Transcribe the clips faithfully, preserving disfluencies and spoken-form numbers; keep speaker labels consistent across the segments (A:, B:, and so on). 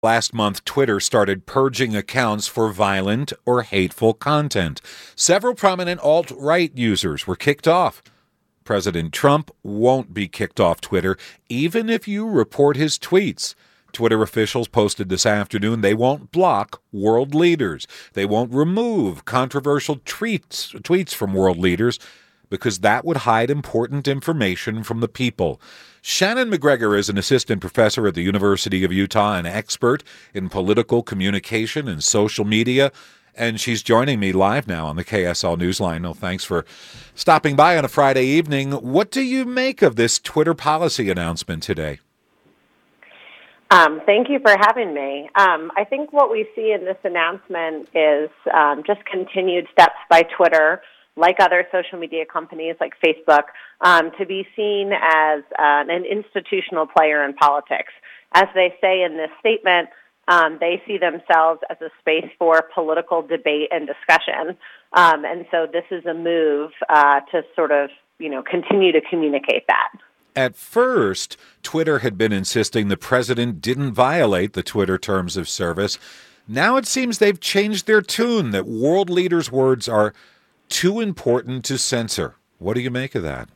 A: Last month, Twitter started purging accounts for violent or hateful content. Several prominent alt-right users were kicked off. President Trump won't be kicked off Twitter, even if you report his tweets. Twitter officials posted this afternoon they won't block world leaders. They won't remove controversial tweets, tweets from world leaders because that would hide important information from the people. Shannon McGregor is an assistant professor at the University of Utah, an expert in political communication and social media, and she's joining me live now on the K S L Newsline. Well, thanks for stopping by on a Friday evening. What do you make of this Twitter policy announcement today?
B: Um, thank you for having me. Um, I think what we see in this announcement is um, just continued steps by Twitter, like other social media companies like Facebook, um, to be seen as uh, an institutional player in politics. As they say in this statement, um, they see themselves as a space for political debate and discussion. Um, and so this is a move uh, to sort of, you know, continue to communicate that.
A: At first, Twitter had been insisting the president didn't violate the Twitter terms of service. Now it seems they've changed their tune, that world leaders' words are too important to censor. What do you make of that?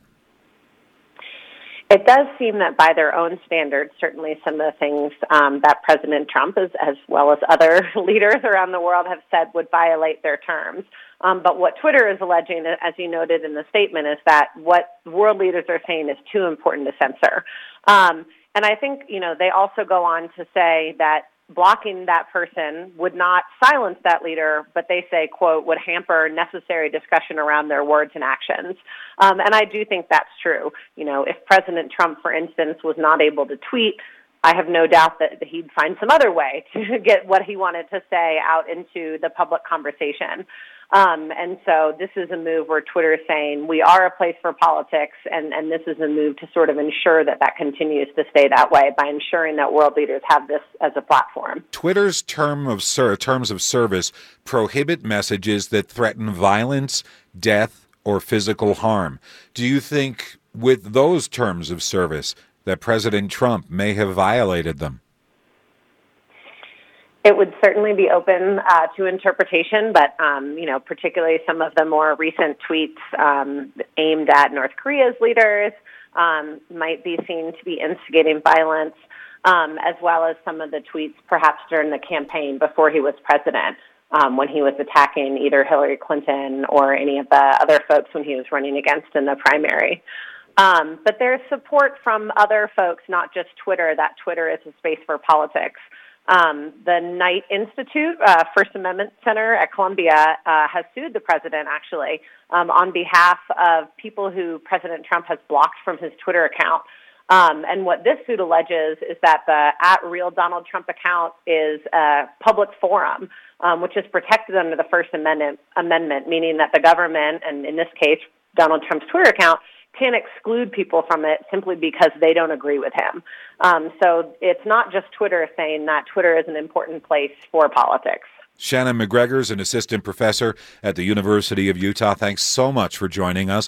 B: It does seem that by their own standards, certainly some of the things um, that President Trump, is, as well as other leaders around the world, have said would violate their terms. Um, but what Twitter is alleging, as you noted in the statement, is that what world leaders are saying is too important to censor. Um, and I think, you know, they also go on to say that blocking that person would not silence that leader, but they say, quote, would hamper necessary discussion around their words and actions. Um, and I do think that's true. You know, if President Trump, for instance, was not able to tweet, I have no doubt that he'd find some other way to get what he wanted to say out into the public conversation. Um, and so this is a move where Twitter is saying we are a place for politics, and, and this is a move to sort of ensure that that continues to stay that way by ensuring that world leaders have this as a platform.
A: Twitter's term of ser- terms of service prohibit messages that threaten violence, death, or physical harm. Do you think with those terms of service that President Trump may have violated them?
B: It would certainly be open uh, to interpretation, but, um, you know, particularly some of the more recent tweets um, aimed at North Korea's leaders um, might be seen to be instigating violence, um, as well as some of the tweets perhaps during the campaign before he was president, um, when he was attacking either Hillary Clinton or any of the other folks when he was running against in the primary. Um, but there's support from other folks, not just Twitter, that Twitter is a space for politics. Um, the Knight Institute, uh, First Amendment Center at Columbia, uh, has sued the president, actually, um, on behalf of people who President Trump has blocked from his Twitter account. Um, and what this suit alleges is that the at Real Donald Trump account is a public forum, um, which is protected under the First Amendment, Amendment, meaning that the government, and in this case, Donald Trump's Twitter account, can exclude people from it simply because they don't agree with him. Um, so it's not just Twitter saying that Twitter is an important place for politics.
A: Shannon McGregor is an assistant professor at the University of Utah. Thanks so much for joining us.